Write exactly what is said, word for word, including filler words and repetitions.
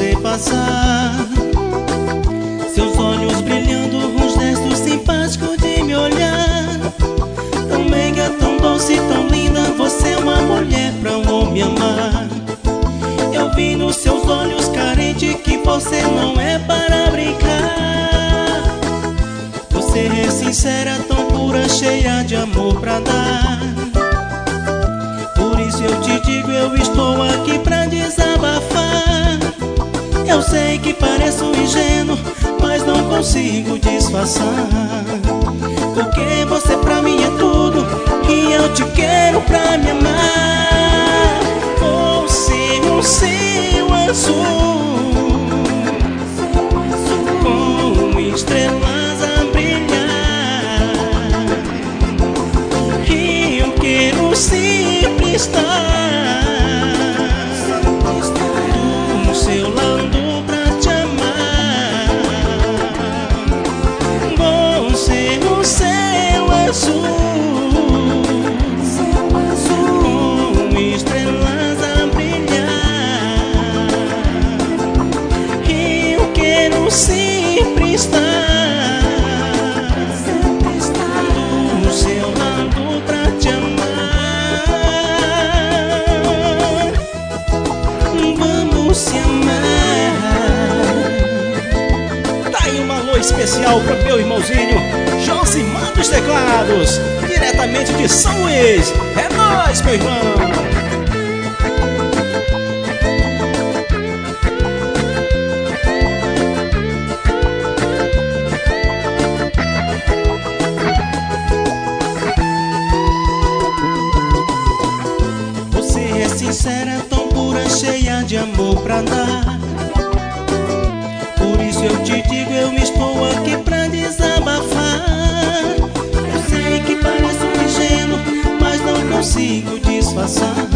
você passar. Seus olhos brilhando, um gesto simpático de me olhar. Tão meiga, tão doce, tão linda, você é uma mulher pra um homem amar. Eu vi nos seus olhos carente que você não é para brincar. Você é sincera, tão pura, cheia de amor pra dar. Por isso eu te digo, eu estou aqui pra desabafar. Eu sei que pareço ingênuo, mas não consigo disfarçar. Porque você pra mim é tudo, e eu te quero pra me amar. Você, um céu azul com estrelas a brilhar, e eu quero sempre estar do seu lado pra te amar. Você, um céu azul com estrelas a brilhar, e eu quero sempre estar do seu lado pra te amar. Vamos se amar. Tá aí uma alô especial pro meu irmãozinho Josimar dos teclados, diretamente de São Luís. É nóis, meu irmão. Você é sincera, tão pura, cheia de amor pra dar. Por isso eu te digo, eu estou aqui pra desabafar. Eu sei que pareço ingênuo, mas não consigo disfarçar.